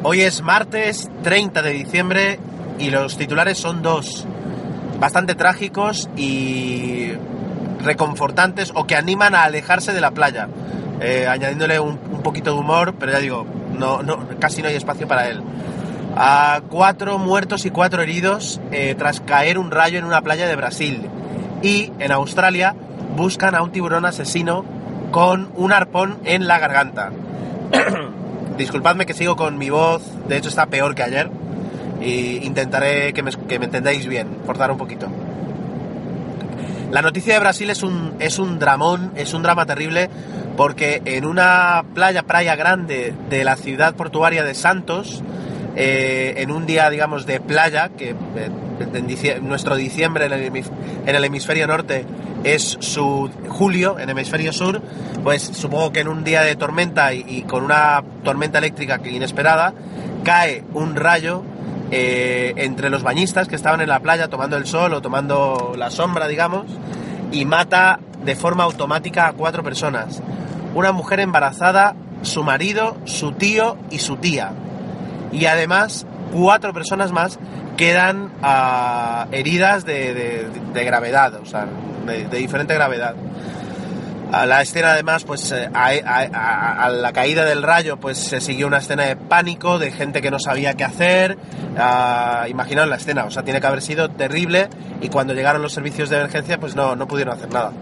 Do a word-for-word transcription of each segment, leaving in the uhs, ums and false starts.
Hoy es martes treinta de diciembre y los titulares son dos, bastante trágicos y reconfortantes, o que animan a alejarse de la playa, eh, añadiéndole un, un poquito de humor, pero ya digo, no, no, casi no hay espacio para él. A cuatro muertos y cuatro heridos eh, tras caer un rayo en una playa de Brasil. Y en Australia buscan a un tiburón asesino con un arpón en la garganta. Disculpadme que sigo con mi voz, de hecho está peor que ayer, y intentaré que me, que me entendáis bien, forzar un poquito. La noticia de Brasil es un, es un dramón, es un drama terrible, porque en una playa, playa grande de la ciudad portuaria de Santos, eh, en un día, digamos, de playa, que eh, en dicie- nuestro diciembre en el, hemisf- en el hemisferio norte es su julio, en el hemisferio sur, pues supongo que en un día de tormenta y, y con una tormenta eléctrica que inesperada, cae un rayo eh, entre los bañistas que estaban en la playa tomando el sol o tomando la sombra, digamos, y mata de forma automática a cuatro personas. Una mujer embarazada, su marido, su tío y su tía. Y además, cuatro personas más quedan uh, heridas de, de, de gravedad, o sea, de, de diferente gravedad. A la escena, además, pues a, a, a, a la caída del rayo, pues se siguió una escena de pánico, de gente que no sabía qué hacer. Uh, imaginaos la escena, o sea, tiene que haber sido terrible, y cuando llegaron los servicios de emergencia, pues no, no pudieron hacer nada.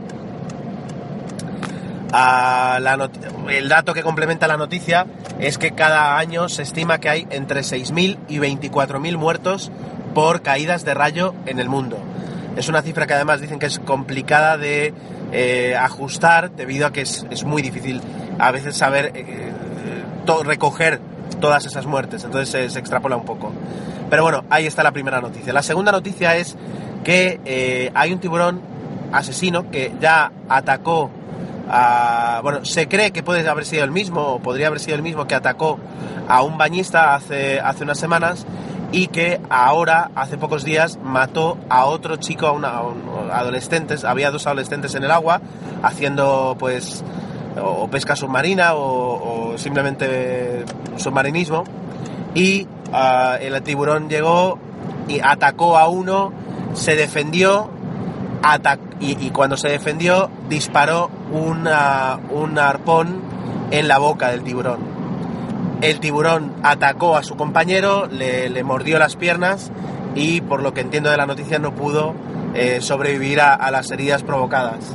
Uh, la not- el dato que complementa la noticia es que cada año se estima que hay entre seis mil y veinticuatro mil muertos por caídas de rayo en el mundo. Es una cifra que además dicen que es complicada de eh, ajustar, debido a que es, es muy difícil a veces saber eh, to- recoger todas esas muertes, entonces se, se extrapola un poco. Pero bueno, ahí está la primera noticia. La segunda noticia es que eh, hay un tiburón asesino que ya atacó a, bueno, se cree que puede haber sido el mismo, o podría haber sido el mismo que atacó a un bañista hace, hace unas semanas, y que ahora, hace pocos días, mató a otro chico, a, una, a un, adolescentes, había dos adolescentes en el agua, haciendo pues o pesca submarina o, o simplemente submarinismo, y uh, el tiburón llegó y atacó a uno, se defendió, atac- y, y cuando se defendió disparó una, un arpón en la boca del tiburón. El tiburón atacó a su compañero, le, le mordió las piernas y, por lo que entiendo de la noticia, no pudo eh, sobrevivir a, a las heridas provocadas.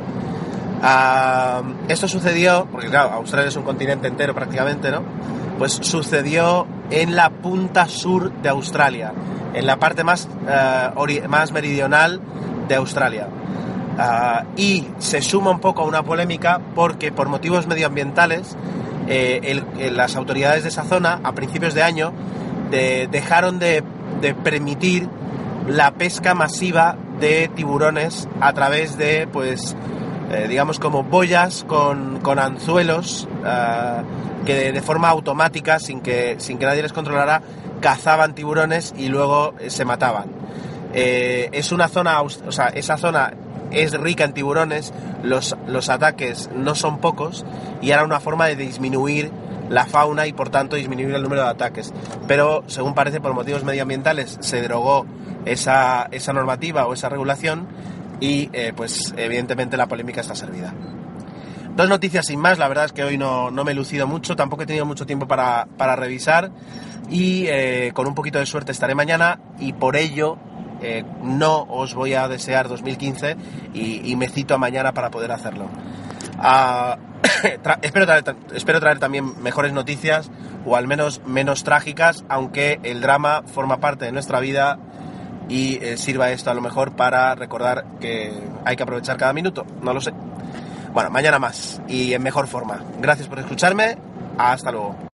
Uh, esto sucedió, porque claro, Australia es un continente entero prácticamente, ¿no? Pues sucedió en la punta sur de Australia, en la parte más, uh, ori- más meridional de Australia. Uh, y se suma un poco a una polémica porque, por motivos medioambientales, eh, el, el, las autoridades de esa zona a principios de año de, dejaron de, de permitir la pesca masiva de tiburones a través de, pues, eh, digamos, como boyas con, con anzuelos uh, que de, de forma automática, sin que, sin que nadie les controlara, cazaban tiburones y luego eh, se mataban. Eh, es una zona, o sea, esa zona es rica en tiburones, los, los ataques no son pocos, y era una forma de disminuir la fauna y por tanto disminuir el número de ataques. Pero según parece, por motivos medioambientales se derogó esa, esa normativa o esa regulación, y eh, pues evidentemente la polémica está servida. Dos noticias sin más, la verdad es que hoy no, no me he lucido mucho, tampoco he tenido mucho tiempo para, para revisar, y eh, con un poquito de suerte estaré mañana, y por ello Eh, no os voy a desear dos mil quince y, y me cito a mañana para poder hacerlo. Uh, tra- espero, traer, espero traer también mejores noticias, o al menos menos trágicas, aunque el drama forma parte de nuestra vida, y eh, sirva esto a lo mejor para recordar que hay que aprovechar cada minuto, no lo sé. Bueno, mañana más y en mejor forma. Gracias por escucharme, hasta luego.